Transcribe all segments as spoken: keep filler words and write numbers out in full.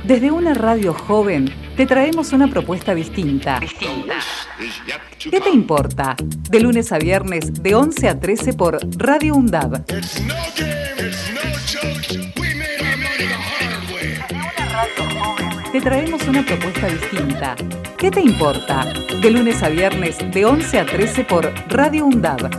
Desde una radio joven te traemos una propuesta distinta. Distinta. ¿Qué te importa? De lunes a viernes de once a trece por Radio UNDAB. Te traemos una propuesta distinta. ¿Qué te importa? De lunes a viernes de once a trece por Radio UNDAB.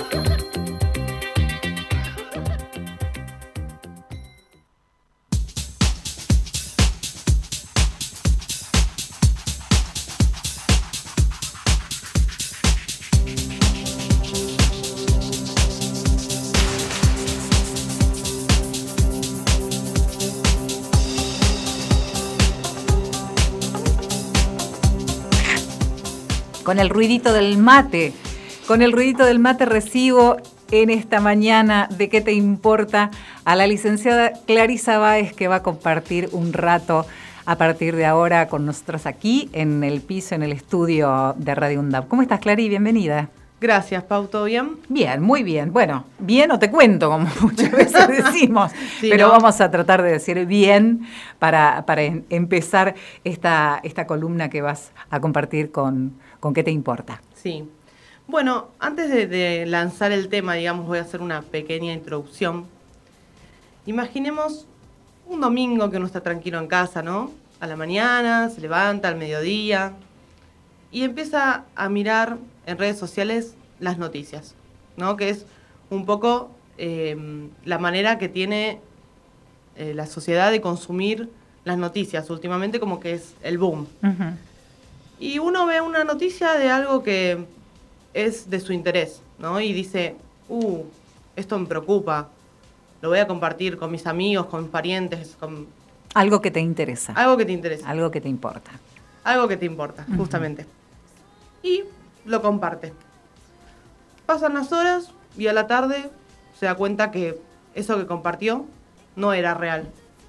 Con el ruidito del mate, con el ruidito del mate recibo en esta mañana de ¿Qué te importa? A la licenciada Clarisa Báez, que va a compartir un rato a partir de ahora con nosotros aquí en el piso, en el estudio de Radio UNDAB. ¿Cómo estás, Clary? Bienvenida. Gracias, Pau, ¿todo bien? Bien, muy bien. Bueno, bien o te cuento, como muchas veces decimos, sí, pero ¿no? Vamos a tratar de decir bien para, para en, empezar esta, esta columna que vas a compartir con, con ¿Qué te importa? Sí. Bueno, antes de, de lanzar el tema, digamos, voy a hacer una pequeña introducción. Imaginemos un domingo que uno está tranquilo en casa, ¿no? A la mañana, se levanta, al mediodía, y empieza a mirar en redes sociales las noticias, ¿no? Que es un poco eh, la manera que tiene eh, la sociedad de consumir las noticias. Últimamente como que es el boom. Uh-huh. Y uno ve una noticia de algo que es de su interés, ¿no? Y dice, uh, esto me preocupa, lo voy a compartir con mis amigos, con mis parientes, con... Algo que te interesa. Algo que te interesa. Algo que te importa. Algo que te importa, uh-huh. justamente. Y lo comparte. Pasan las horas y a la tarde se da cuenta que eso que compartió no era real.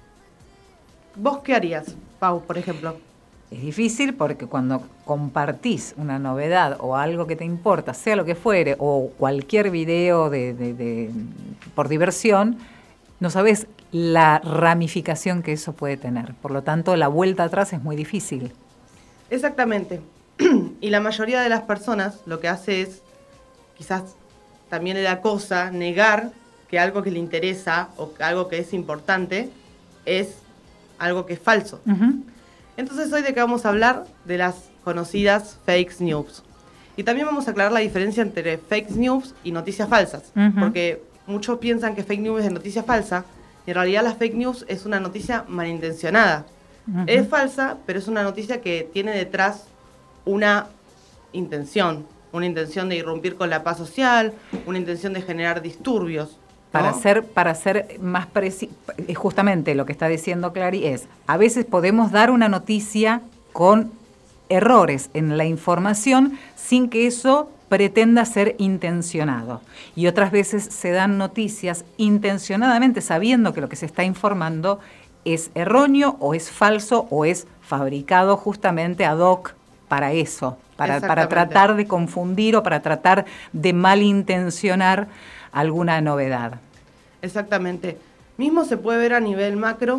¿Vos qué harías, Pau, por ejemplo? Es difícil porque cuando compartís una novedad o algo que te importa, sea lo que fuere, o cualquier video de, de, de, por diversión, no sabes la ramificación que eso puede tener. Por lo tanto, la vuelta atrás es muy difícil. Exactamente. Y la mayoría de las personas lo que hace es, quizás también le da cosa, negar que algo que le interesa o algo que es importante es algo que es falso. Uh-huh. Entonces hoy de qué vamos a hablar de las conocidas fake news. Y también vamos a aclarar la diferencia entre fake news y noticias falsas. Uh-huh. Porque muchos piensan que fake news es noticia falsa y en realidad la fake news es una noticia malintencionada. Uh-huh. Es falsa, pero es una noticia que tiene detrás una intención, una intención de irrumpir con la paz social, una intención de generar disturbios, ¿no? Para ser, para ser más preciso, justamente lo que está diciendo Clary es, a veces podemos dar una noticia con errores en la información sin que eso pretenda ser intencionado. Y otras veces se dan noticias intencionadamente sabiendo que lo que se está informando es erróneo o es falso o es fabricado justamente ad hoc para eso, para, para tratar de confundir o para tratar de malintencionar alguna novedad. Exactamente. Mismo se puede ver a nivel macro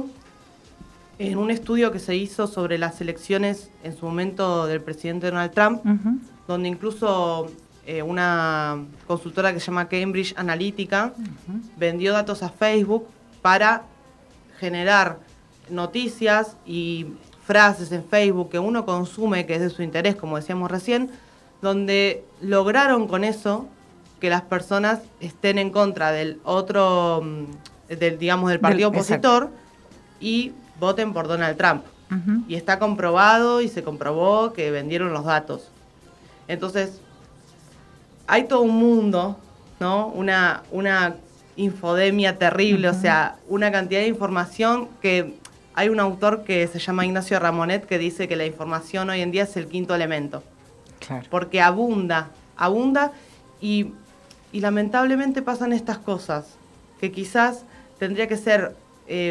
en un estudio que se hizo sobre las elecciones en su momento del presidente Donald Trump, uh-huh. donde incluso eh, una consultora que se llama Cambridge Analytica uh-huh. vendió datos a Facebook para generar noticias y frases en Facebook que uno consume, que es de su interés, como decíamos recién, donde lograron con eso que las personas estén en contra del otro, del, digamos, del partido del, opositor exacto. Y voten por Donald Trump. Uh-huh. Y está comprobado y se comprobó que vendieron los datos. Entonces, hay todo un mundo, ¿no? Una, una infodemia terrible, uh-huh. o sea, una cantidad de información que... Hay un autor que se llama Ignacio Ramonet que dice que la información hoy en día es el quinto elemento. Claro. Porque abunda, abunda y, y lamentablemente pasan estas cosas que quizás tendría que ser eh,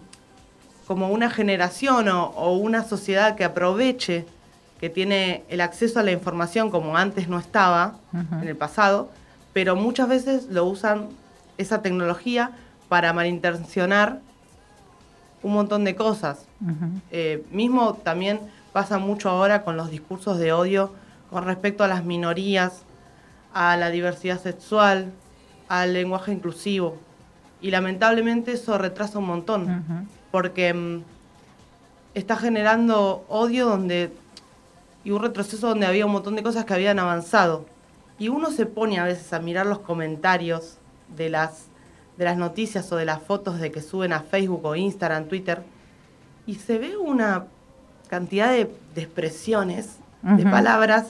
como una generación o, o una sociedad que aproveche que tiene el acceso a la información como antes no estaba uh-huh. en el pasado, pero muchas veces lo usan esa tecnología para malintencionar un montón de cosas. Uh-huh. eh, mismo también pasa mucho ahora con los discursos de odio con respecto a las minorías, a la diversidad sexual, al lenguaje inclusivo. Y lamentablemente eso retrasa un montón, uh-huh. porque um, está generando odio donde y un retroceso donde había un montón de cosas que habían avanzado. Y uno se pone a veces a mirar los comentarios de las, de las noticias o de las fotos de que suben a Facebook o Instagram, Twitter, y se ve una cantidad de, de expresiones, uh-huh. de palabras,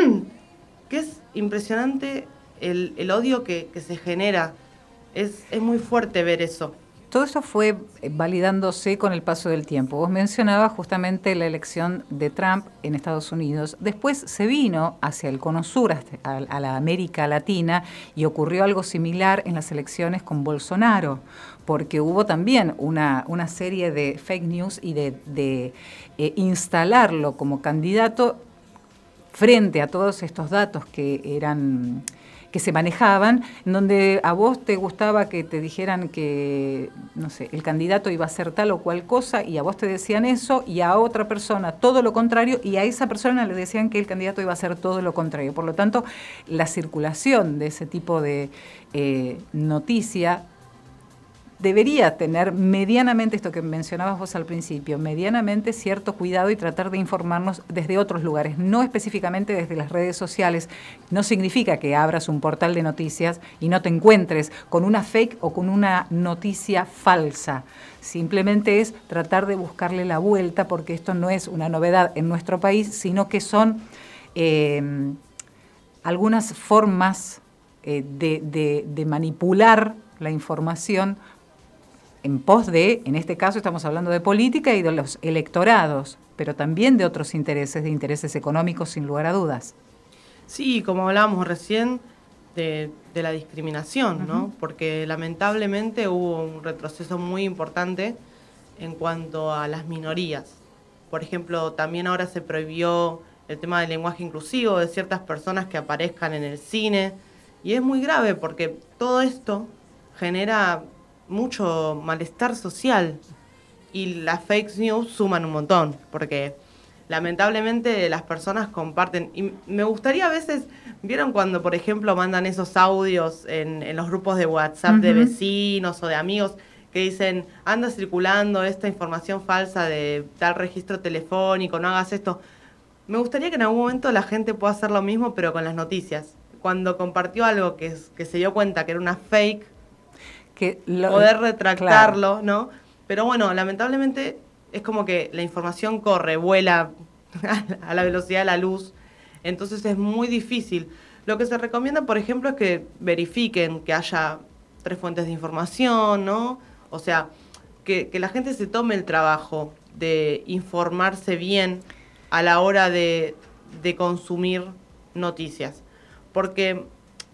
que es impresionante el, el odio que, que se genera. Es, es muy fuerte ver eso. Todo eso fue validándose con el paso del tiempo. Vos mencionabas justamente la elección de Trump en Estados Unidos. Después se vino hacia el cono sur, a, a la América Latina, y ocurrió algo similar en las elecciones con Bolsonaro, porque hubo también una, una serie de fake news y de, de eh, instalarlo como candidato frente a todos estos datos que eran... que se manejaban, en donde a vos te gustaba que te dijeran que, no sé, el candidato iba a hacer tal o cual cosa, y a vos te decían eso, y a otra persona todo lo contrario, y a esa persona le decían que el candidato iba a hacer todo lo contrario. Por lo tanto, la circulación de ese tipo de eh, noticia debería tener medianamente, esto que mencionabas vos al principio, medianamente cierto cuidado y tratar de informarnos desde otros lugares, no específicamente desde las redes sociales. No significa que abras un portal de noticias y no te encuentres con una fake o con una noticia falsa. Simplemente es tratar de buscarle la vuelta, porque esto no es una novedad en nuestro país, sino que son eh, algunas formas eh, de, de, de manipular la información en pos de, en este caso estamos hablando de política y de los electorados, pero también de otros intereses, de intereses económicos sin lugar a dudas. Sí, como hablábamos recién, de, de la discriminación, uh-huh. ¿no? Porque lamentablemente hubo un retroceso muy importante en cuanto a las minorías. Por ejemplo, también ahora se prohibió el tema del lenguaje inclusivo de ciertas personas que aparezcan en el cine, y es muy grave porque todo esto genera mucho malestar social, y las fake news suman un montón, porque lamentablemente las personas comparten, y me gustaría a veces, ¿vieron cuando por ejemplo mandan esos audios en, en los grupos de WhatsApp uh-huh. de vecinos o de amigos que dicen, anda circulando esta información falsa de tal registro telefónico, no hagas esto? Me gustaría que en algún momento la gente pueda hacer lo mismo, pero con las noticias. Cuando compartió algo que, que se dio cuenta que era una fake, que lo, poder retractarlo, claro. ¿no? Pero bueno, lamentablemente es como que la información corre, vuela a la velocidad de la luz, entonces es muy difícil. Lo que se recomienda, por ejemplo, es que verifiquen que haya tres fuentes de información, ¿no? O sea, que, que la gente se tome el trabajo de informarse bien a la hora de, de consumir noticias, porque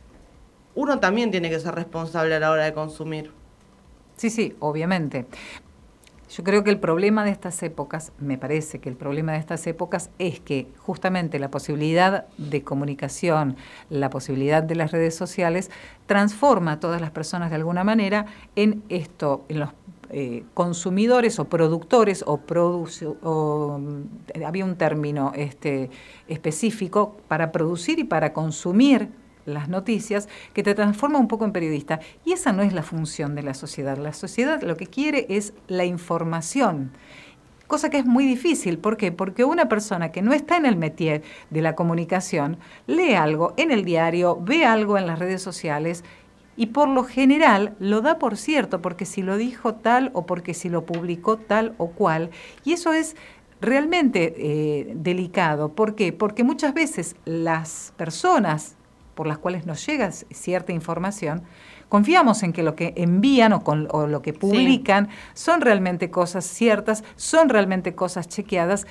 uno también tiene que ser responsable a la hora de consumir. Sí, sí, obviamente. Yo creo que el problema de estas épocas, me parece que el problema de estas épocas es que justamente la posibilidad de comunicación, la posibilidad de las redes sociales, transforma a todas las personas de alguna manera en esto, en los eh, consumidores o productores o, produce, o eh, había un término este, específico para producir y para consumir las noticias, que te transforma un poco en periodista. Y esa no es la función de la sociedad. La sociedad lo que quiere es la información, cosa que es muy difícil. ¿Por qué? Porque una persona que no está en el métier de la comunicación lee algo en el diario, ve algo en las redes sociales y por lo general lo da por cierto, porque si lo dijo tal o porque si lo publicó tal o cual. Y eso es realmente eh, delicado. ¿Por qué? Porque muchas veces las personas por las cuales nos llega cierta información, confiamos en que lo que envían o, con, o lo que publican sí. son realmente cosas ciertas, son realmente cosas chequeadas,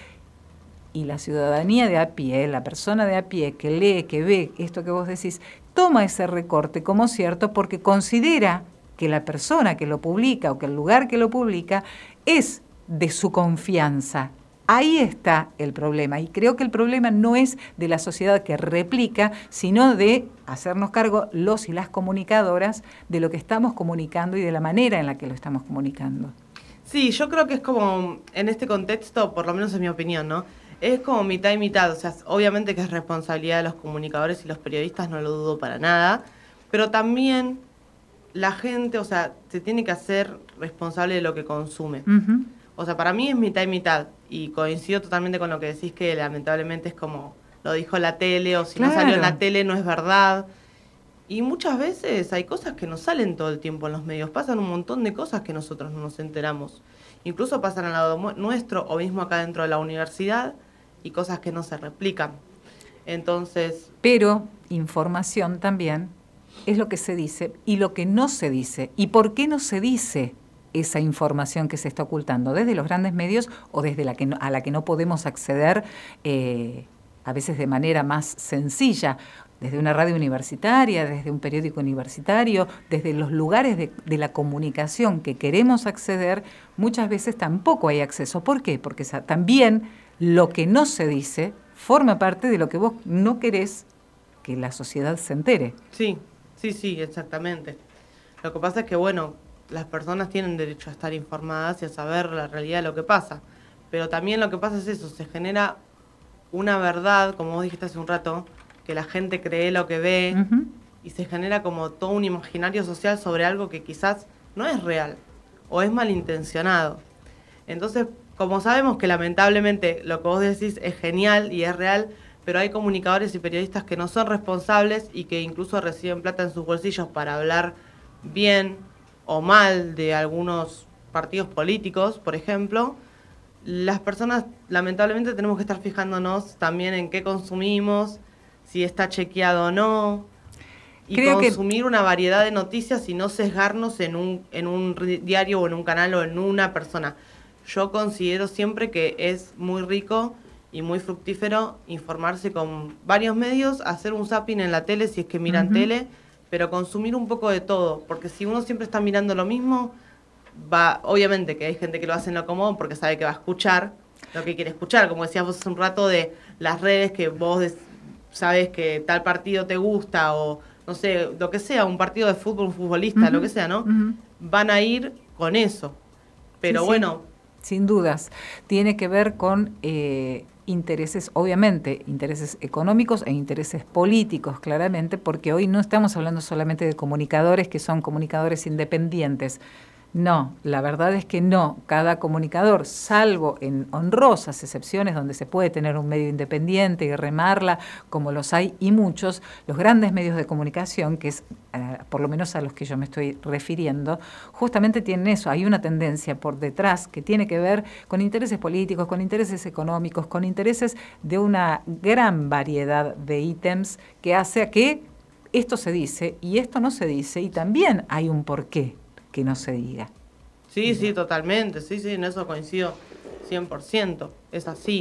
y la ciudadanía de a pie, la persona de a pie que lee, que ve esto que vos decís, toma ese recorte como cierto porque considera que la persona que lo publica o que el lugar que lo publica es de su confianza. Ahí está el problema, y creo que el problema no es de la sociedad que replica, sino de hacernos cargo los y las comunicadoras de lo que estamos comunicando y de la manera en la que lo estamos comunicando. Sí, yo creo que es como, en este contexto, por lo menos es mi opinión, ¿no? Es como mitad y mitad, o sea, obviamente que es responsabilidad de los comunicadores y los periodistas, no lo dudo para nada, pero también la gente, o sea, se tiene que hacer responsable de lo que consume. Uh-huh. O sea, para mí es mitad y mitad, y coincido totalmente con lo que decís, que lamentablemente es como lo dijo la tele, o si Claro. no salió en la tele no es verdad. Y muchas veces hay cosas que no salen todo el tiempo en los medios, pasan un montón de cosas que nosotros no nos enteramos. Incluso pasan al lado nuestro o mismo acá dentro de la universidad y cosas que no se replican. Entonces... Pero información también es lo que se dice y lo que no se dice. ¿Y por qué no se dice esa información que se está ocultando? Desde los grandes medios o desde la que no, a la que no podemos acceder eh, a veces de manera más sencilla. Desde una radio universitaria, desde un periódico universitario, desde los lugares de, de la comunicación que queremos acceder, muchas veces tampoco hay acceso. ¿Por qué? Porque esa, también lo que no se dice forma parte de lo que vos no querés que la sociedad se entere. Sí, sí, sí, exactamente. Lo que pasa es que, bueno, las personas tienen derecho a estar informadas y a saber la realidad de lo que pasa. Pero también lo que pasa es eso, se genera una verdad, como vos dijiste hace un rato, que la gente cree lo que ve, uh-huh. y se genera como todo un imaginario social sobre algo que quizás no es real o es malintencionado. Entonces, como sabemos que lamentablemente lo que vos decís es genial y es real, pero hay comunicadores y periodistas que no son responsables y que incluso reciben plata en sus bolsillos para hablar bien o mal de algunos partidos políticos, por ejemplo, las personas lamentablemente tenemos que estar fijándonos también en qué consumimos, si está chequeado o no, y Creo consumir que... una variedad de noticias y no sesgarnos en un, en un diario o en un canal o en una persona. Yo considero siempre que es muy rico y muy fructífero informarse con varios medios, hacer un zapping en la tele si es que miran uh-huh. tele, pero consumir un poco de todo, porque si uno siempre está mirando lo mismo, va, obviamente que hay gente que lo hace en lo cómodo porque sabe que va a escuchar lo que quiere escuchar, como decías vos hace un rato de las redes que vos des, sabes que tal partido te gusta o no sé, lo que sea, un partido de fútbol, un futbolista, uh-huh. lo que sea, ¿no? Uh-huh. Van a ir con eso, pero sí, bueno... Sí. Sin dudas, tiene que ver con eh, intereses, obviamente, intereses económicos e intereses políticos, claramente, porque hoy no estamos hablando solamente de comunicadores que son comunicadores independientes. No, la verdad es que no. Cada comunicador, salvo en honrosas excepciones donde se puede tener un medio independiente y remarla, como los hay y muchos, los grandes medios de comunicación, que es eh, por lo menos a los que yo me estoy refiriendo, justamente tienen eso. Hay una tendencia por detrás que tiene que ver con intereses políticos, con intereses económicos, con intereses de una gran variedad de ítems que hace a que esto se dice y esto no se dice, y también hay un porqué que no se diga. Sí, sí, totalmente, sí, sí, en eso coincido cien por ciento, es así.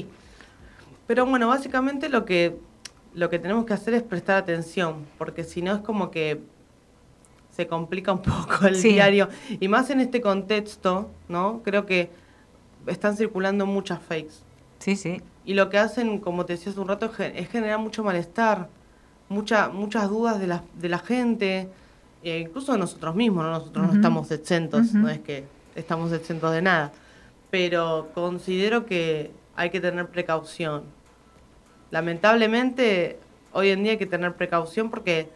Pero bueno, básicamente lo que, lo que tenemos que hacer es prestar atención, porque si no es como que se complica un poco el sí. diario, y más en este contexto, ¿no? Creo que están circulando muchas fakes. Sí, sí. Y lo que hacen, como te decía hace un rato, es generar mucho malestar, mucha, muchas dudas de la, de la gente, Eh, incluso de nosotros mismos, ¿no? Nosotros uh-huh. no estamos exentos, uh-huh. no es que estamos exentos de nada, pero considero que hay que tener precaución. Lamentablemente, hoy en día hay que tener precaución porque...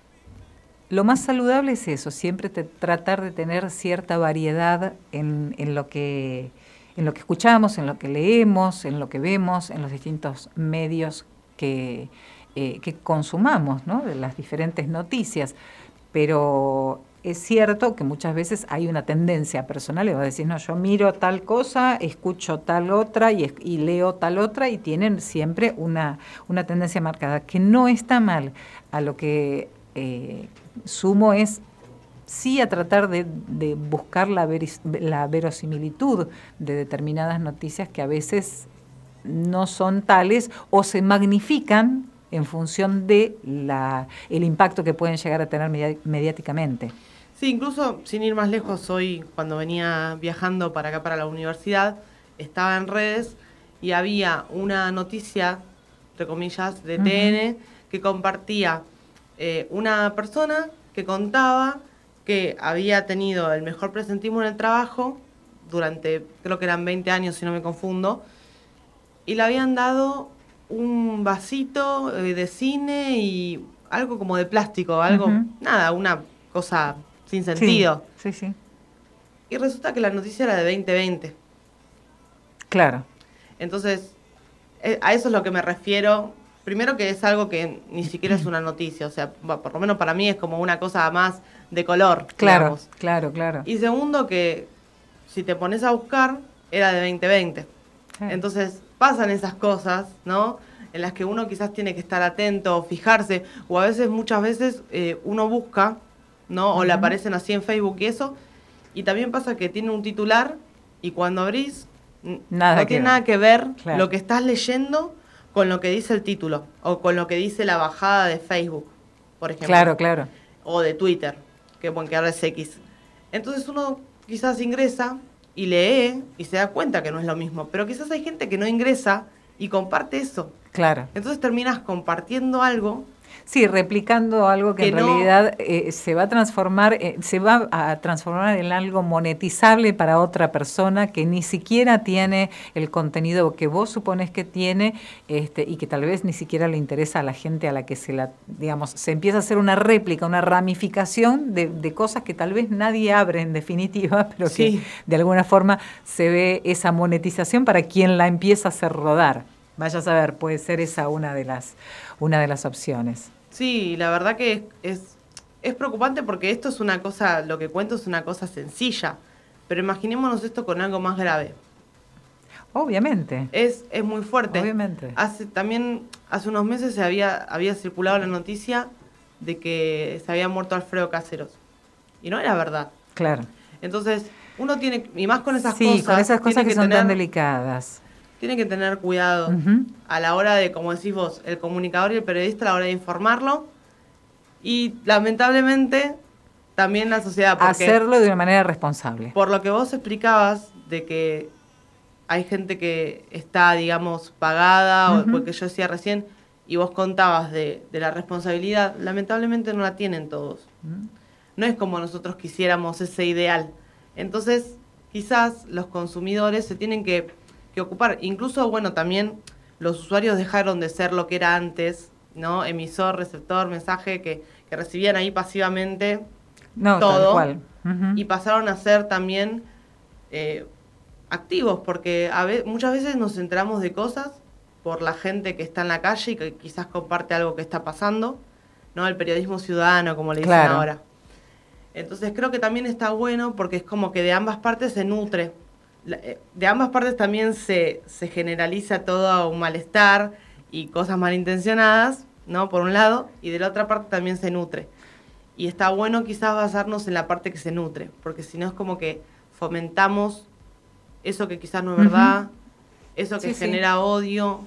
Lo más saludable es eso, siempre te, tratar de tener cierta variedad en, en, lo que, en lo que escuchamos, en lo que leemos, en lo que vemos, en los distintos medios que, eh, que consumamos, ¿no? De las diferentes noticias. Pero es cierto que muchas veces hay una tendencia personal, y va a decir, no, yo miro tal cosa, escucho tal otra y, y leo tal otra, y tienen siempre una, una tendencia marcada, que no está mal. A lo que eh, sumo es sí a tratar de, de buscar la, veris, la verosimilitud de determinadas noticias que a veces no son tales o se magnifican en función de la, el impacto que pueden llegar a tener medi- mediáticamente. Sí, incluso sin ir más lejos, hoy cuando venía viajando para acá, para la universidad, estaba en redes y había una noticia, entre comillas, de uh-huh. T N, que compartía eh, una persona que contaba que había tenido el mejor presentismo en el trabajo durante, creo que eran veinte años, si no me confundo, y le habían dado un vasito eh, de cine y algo como de plástico, algo, uh-huh. nada, una cosa sin sentido. Sí, sí, sí. Y resulta que la noticia era de veinte veinte. Claro. Entonces, eh, a eso es lo que me refiero. Primero que es algo que ni siquiera es una noticia, o sea, por lo menos para mí es como una cosa más de color. Claro, digamos. claro, claro. Y segundo que si te pones a buscar, era de veinte veinte. Sí. Entonces, pasan esas cosas, ¿no? En las que uno quizás tiene que estar atento, fijarse, o a veces, muchas veces, eh, uno busca, ¿no? O uh-huh. le aparecen así en Facebook y eso, y también pasa que tiene un titular, y cuando abrís, nada no tiene ver. nada que ver claro. lo que estás leyendo con lo que dice el título, o con lo que dice la bajada de Facebook, por ejemplo. Claro, claro. O de Twitter, que bueno, que ahora es X. Entonces uno quizás ingresa y lee y se da cuenta que no es lo mismo, pero quizás hay gente que no ingresa y comparte eso. Claro. Entonces terminas compartiendo algo. Sí, replicando algo que, que en no, realidad eh, se va a transformar, eh, se va a transformar en algo monetizable para otra persona que ni siquiera tiene el contenido que vos suponés que tiene, este, y que tal vez ni siquiera le interesa a la gente a la que se la, digamos, se empieza a hacer una réplica, una ramificación de, de cosas que tal vez nadie abre en definitiva, pero sí. que de alguna forma se ve esa monetización para quien la empieza a hacer rodar. Vaya a saber, puede ser esa una de las, una de las opciones. Sí, la verdad que es, es, es preocupante porque esto es una cosa, lo que cuento es una cosa sencilla, pero imaginémonos esto con algo más grave. Obviamente. Es, es muy fuerte. Obviamente. Hace, también hace unos meses se había, había circulado la noticia de que se había muerto Alfredo Caseros. Y no era verdad. Claro. Entonces, uno tiene, y más con esas sí, cosas. Sí, con esas cosas que, que son tener, tan delicadas. Tiene que tener cuidado uh-huh. a la hora de, como decís vos, el comunicador y el periodista a la hora de informarlo. Y lamentablemente también la sociedad. Porque, hacerlo de una manera responsable. Por lo que vos explicabas de que hay gente que está, digamos, pagada, uh-huh. o porque yo decía recién, y vos contabas de, de la responsabilidad, lamentablemente no la tienen todos. Uh-huh. No es como nosotros quisiéramos ese ideal. Entonces, quizás los consumidores se tienen que, que ocupar. Incluso, bueno, también los usuarios dejaron de ser lo que era antes, ¿no? Emisor, receptor, mensaje, que, que recibían ahí pasivamente no, todo. Tal cual. Uh-huh. Y pasaron a ser también eh, activos, porque a ve- muchas veces nos enteramos de cosas por la gente que está en la calle y que quizás comparte algo que está pasando, ¿no? El periodismo ciudadano, como le dicen claro. ahora. Entonces creo que también está bueno porque es como que de ambas partes se nutre. De ambas partes también se, se generaliza todo un malestar y cosas malintencionadas, ¿no? Por un lado, y de la otra parte también se nutre. Y está bueno quizás basarnos en la parte que se nutre, porque si no es como que fomentamos eso que quizás no es verdad, uh-huh. eso que sí, genera sí. odio.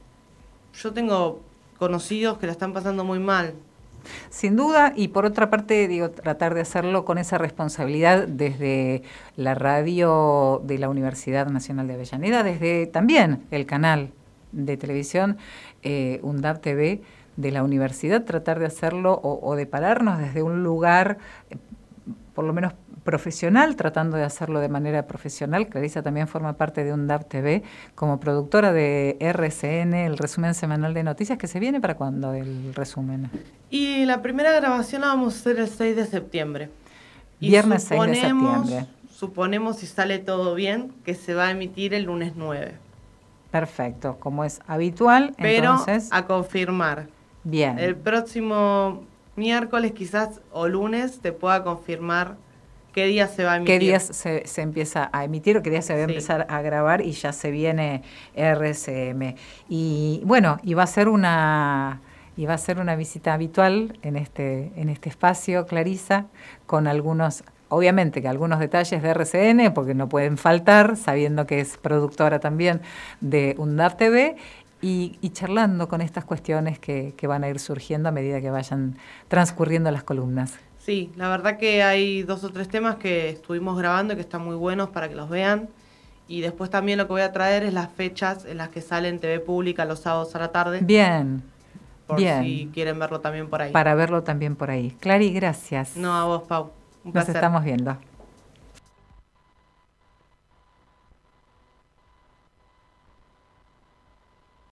Yo tengo conocidos que la están pasando muy mal. Sin duda, y por otra parte, digo, tratar de hacerlo con esa responsabilidad desde la radio de la Universidad Nacional de Avellaneda, desde también el canal de televisión eh, UNDAB T V de la universidad, tratar de hacerlo o, o de pararnos desde un lugar, eh, por lo menos profesional, tratando de hacerlo de manera profesional. Clarisa también forma parte de UNDAB T V como productora de R C N, el resumen semanal de noticias, que se viene para cuándo el resumen. Y la primera grabación la vamos a hacer el seis de septiembre. Y Viernes seis de septiembre. Suponemos, si sale todo bien, que se va a emitir el lunes nueve. Perfecto, como es habitual. Pero entonces, a confirmar. Bien. El próximo miércoles quizás o lunes te pueda confirmar qué día se va a emitir. ¿Qué días se, se empieza a emitir o qué días se va a sí. empezar a grabar? Y ya se viene R C M. Y bueno, y va a ser una... Y va a ser una visita habitual en este, en este espacio, Clarisa, con algunos, obviamente que algunos detalles de R C N, porque no pueden faltar, sabiendo que es productora también de UNDAB T V, y, y charlando con estas cuestiones que, que van a ir surgiendo a medida que vayan transcurriendo las columnas. Sí, la verdad que hay dos o tres temas que estuvimos grabando y que están muy buenos para que los vean. Y después también lo que voy a traer es las fechas en las que sale en T V Pública los sábados a la tarde. Bien. Por Bien. si quieren verlo también por ahí. Para verlo también por ahí. Clary, gracias. No, a vos, Pau. Un Nos placer. estamos viendo.